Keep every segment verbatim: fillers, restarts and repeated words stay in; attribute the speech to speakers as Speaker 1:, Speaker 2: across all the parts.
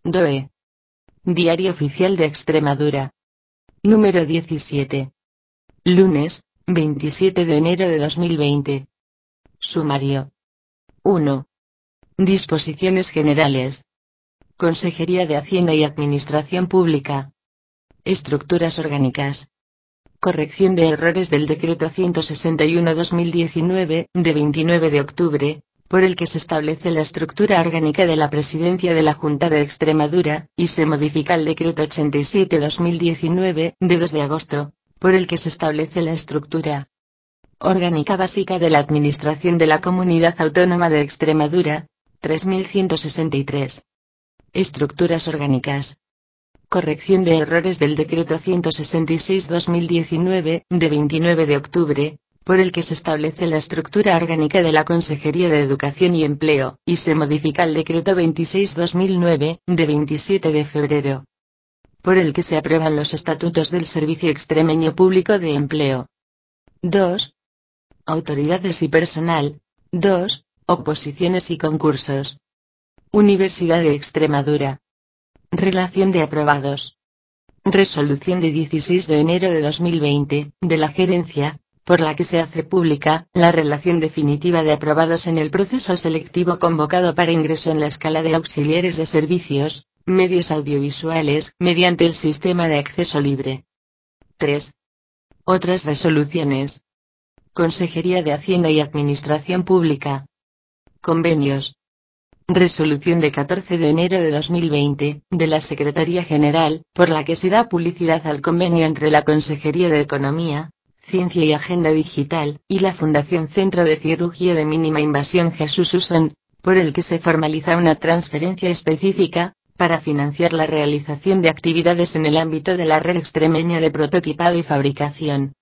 Speaker 1: D O E. Diario Oficial de Extremadura. Número diecisiete. Lunes, veintisiete de enero de dos mil veinte. Sumario. uno. Disposiciones generales. Consejería de Hacienda y Administración Pública. Estructuras orgánicas. Corrección de errores del Decreto ciento sesenta y uno barra dos mil diecinueve, de veintinueve de octubre, por el que se establece la estructura orgánica de la Presidencia de la Junta de Extremadura, y se modifica el Decreto ochenta y siete barra dos mil diecinueve, de dos de agosto, por el que se establece la estructura orgánica básica de la Administración de la Comunidad Autónoma de Extremadura, tres mil ciento sesenta y tres. Estructuras orgánicas. Corrección de errores del Decreto ciento sesenta y seis barra dos mil diecinueve, de veintinueve de octubre, por el que se establece la estructura orgánica de la Consejería de Educación y Empleo, y se modifica el Decreto veintiséis barra dos mil nueve, de veintisiete de febrero, por el que se aprueban los estatutos del Servicio Extremeño Público de Empleo. dos. Autoridades y personal. dos. Oposiciones y concursos. Universidad de Extremadura. Relación de aprobados. Resolución de dieciséis de enero de dos mil veinte, de la Gerencia, por la que se hace pública la relación definitiva de aprobados en el proceso selectivo convocado para ingreso en la escala de auxiliares de servicios, medios audiovisuales, mediante el sistema de acceso libre. tres. Otras resoluciones. Consejería de Hacienda y Administración Pública. Convenios. Resolución de catorce de enero de dos mil veinte, de la Secretaría General, por la que se da publicidad al convenio entre la Consejería de Economía, Ciencia y Agenda Digital, y la Fundación Centro de Cirugía de Mínima Invasión Jesús Usón, por el que se formaliza una transferencia específica, para financiar la realización de actividades en el ámbito de la Red Extremeña de Prototipado y Fabricación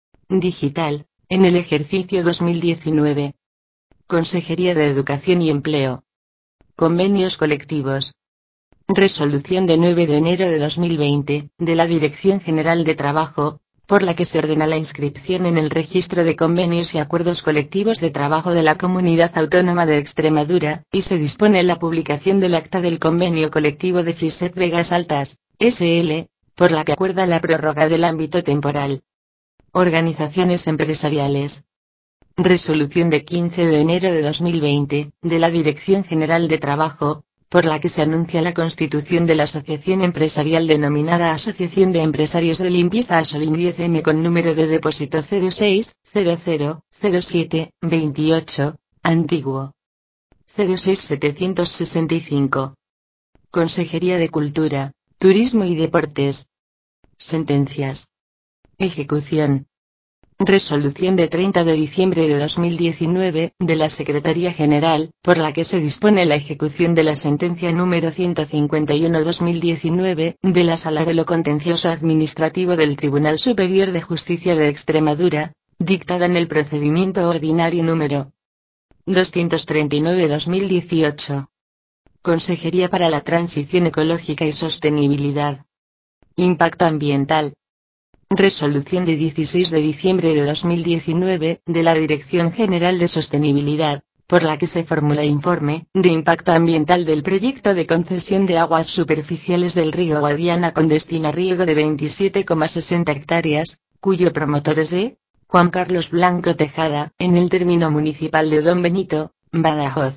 Speaker 1: Digital, en el ejercicio dos mil diecinueve. Consejería de Educación y Empleo. Convenios colectivos. Resolución de nueve de enero de dos mil veinte, de la Dirección General de Trabajo, por la que se ordena la inscripción en el Registro de Convenios y Acuerdos Colectivos de Trabajo de la Comunidad Autónoma de Extremadura, y se dispone la publicación del acta del Convenio Colectivo de Fiset Vegas Altas, S L, por la que acuerda la prórroga del ámbito temporal. Organizaciones empresariales. Resolución de quince de enero de dos mil veinte, de la Dirección General de Trabajo, por la que se anuncia la constitución de la asociación empresarial denominada Asociación de Empresarios de Limpieza Asolim diez eme con número de depósito cero seis, cero cero, cero siete, veintiocho, antiguo cero seis setecientos sesenta y cinco. Consejería de Cultura, Turismo y Deportes. Sentencias. Ejecución. Resolución de treinta de diciembre de dos mil diecinueve, de la Secretaría General, por la que se dispone la ejecución de la sentencia número ciento cincuenta y uno barra dos mil diecinueve, de la Sala de lo Contencioso Administrativo del Tribunal Superior de Justicia de Extremadura, dictada en el procedimiento ordinario número doscientos treinta y nueve barra dos mil dieciocho. Consejería para la Transición Ecológica y Sostenibilidad. Impacto Ambiental. Resolución de dieciséis de diciembre de dos mil diecinueve, de la Dirección General de Sostenibilidad, por la que se formula informe de impacto ambiental del proyecto de concesión de aguas superficiales del río Guadiana con destino a riego de veintisiete coma sesenta hectáreas, cuyo promotor es E. Juan Carlos Blanco Tejada, en el término municipal de Don Benito, Badajoz.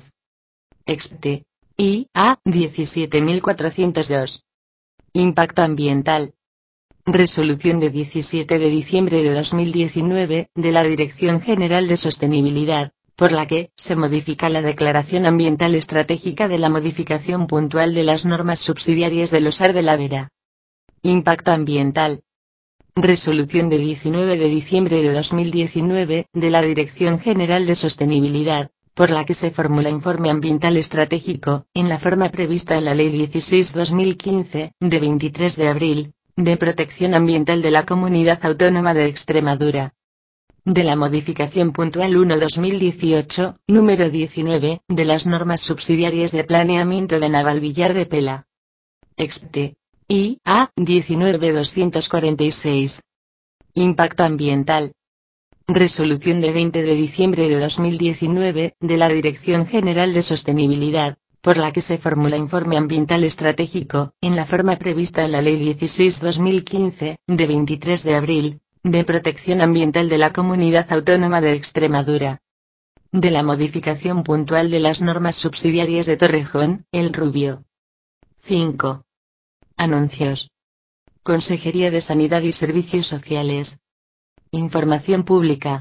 Speaker 1: Expte. I. A. diecisiete mil cuatrocientos dos. Impacto ambiental. Resolución de diecisiete de diciembre de dos mil diecinueve, de la Dirección General de Sostenibilidad, por la que se modifica la Declaración Ambiental Estratégica de la modificación puntual de las normas subsidiarias del Osar de la Vera. Impacto ambiental. Resolución de diecinueve de diciembre de dos mil diecinueve, de la Dirección General de Sostenibilidad, por la que se formula informe ambiental estratégico, en la forma prevista en la Ley dieciséis barra dos mil quince, de veintitrés de abril, de Protección Ambiental de la Comunidad Autónoma de Extremadura. De la modificación puntual uno barra dos mil dieciocho, número diecinueve, de las normas subsidiarias de planeamiento de Navalvillar de Pela. Expte. I. A. diecinueve barra doscientos cuarenta y seis. Impacto ambiental. Resolución de veinte de diciembre de dos mil diecinueve, de la Dirección General de Sostenibilidad, por la que se formula informe ambiental estratégico, en la forma prevista en la Ley dieciséis barra dos mil quince, de veintitrés de abril, de protección ambiental de la Comunidad Autónoma de Extremadura. De la modificación puntual de las normas subsidiarias de Torrejón, El Rubio. cinco. Anuncios. Consejería de Sanidad y Servicios Sociales. Información pública.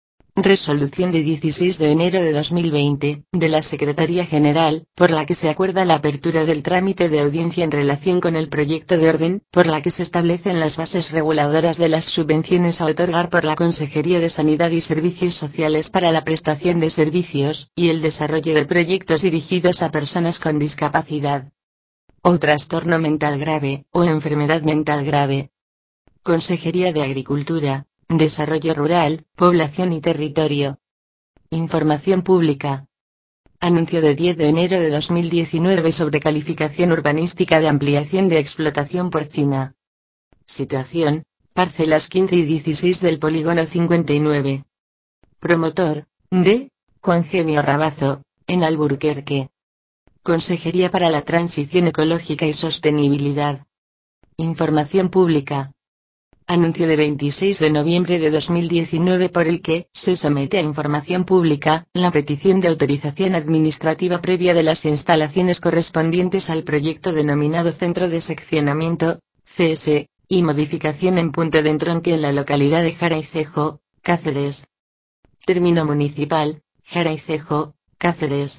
Speaker 1: Resolución de dieciséis de enero de dos mil veinte, de la Secretaría General, por la que se acuerda la apertura del trámite de audiencia en relación con el proyecto de orden, por la que se establecen las bases reguladoras de las subvenciones a otorgar por la Consejería de Sanidad y Servicios Sociales para la prestación de servicios, y el desarrollo de proyectos dirigidos a personas con discapacidad o trastorno mental grave, o enfermedad mental grave. Consejería de Agricultura, Desarrollo Rural, Población y Territorio. Información pública. Anuncio de diez de enero de dos mil diecinueve sobre calificación urbanística de ampliación de explotación porcina. Situación, parcelas quince y dieciséis del polígono cincuenta y nueve. Promotor, D. Juan Genio Rabazo, en Alburquerque. Consejería para la Transición Ecológica y Sostenibilidad. Información pública. Anuncio de veintiséis de noviembre de dos mil diecinueve por el que se somete a información pública la petición de autorización administrativa previa de las instalaciones correspondientes al proyecto denominado Centro de Seccionamiento, C S, y modificación en punto de entronque en la localidad de Jaraicejo, Cáceres. Término municipal, Jaraicejo, Cáceres.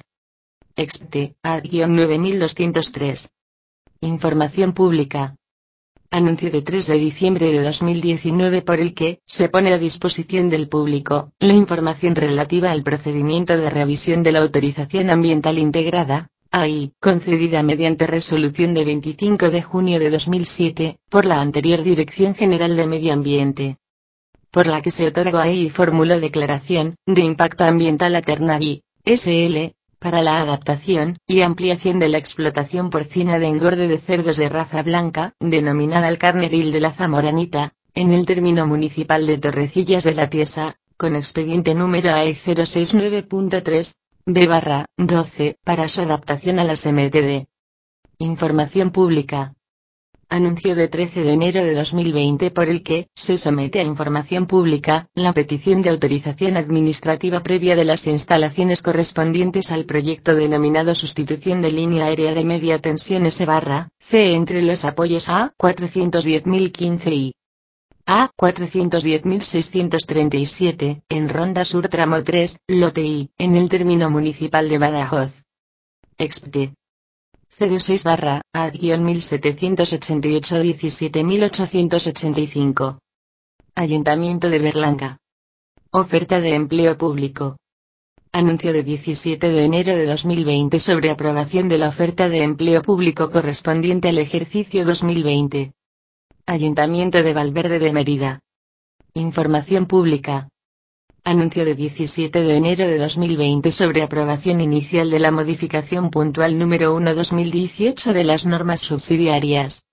Speaker 1: Expte, ad nueve mil doscientos tres. Información pública. Anuncio de tres de diciembre de dos mil diecinueve por el que se pone a disposición del público la información relativa al procedimiento de revisión de la autorización ambiental integrada, A I, concedida mediante resolución de veinticinco de junio de dos mil siete, por la anterior Dirección General de Medio Ambiente, por la que se otorga a I y formuló declaración de impacto ambiental a Ternagui, S L, para la adaptación y ampliación de la explotación porcina de engorde de cerdos de raza blanca, denominada el Carneril de la Zamoranita, en el término municipal de Torrecillas de la Tiesa, con expediente número A E cero seis nueve punto tres, B barra doce, para su adaptación a las M T D. Información pública. Anuncio de trece de enero de dos mil veinte por el que se somete a información pública la petición de autorización administrativa previa de las instalaciones correspondientes al proyecto denominado Sustitución de Línea Aérea de Media Tensión S barra C entre los apoyos A cuatrocientos diez mil quince y A cuatrocientos diez mil seiscientos treinta y siete, en Ronda Sur tramo tres, lote I, en el término municipal de Badajoz. Expte. cero seis barra, ad mil setecientos ochenta y ocho diecisiete mil ochocientos ochenta y cinco. Ayuntamiento de Berlanga. Oferta de empleo público. Anuncio de diecisiete de enero de dos mil veinte sobre aprobación de la oferta de empleo público correspondiente al ejercicio dos mil veinte. Ayuntamiento de Valverde de Mérida. Información pública. Anuncio de diecisiete de enero de dos mil veinte sobre aprobación inicial de la modificación puntual número uno barra dos mil dieciocho de las normas subsidiarias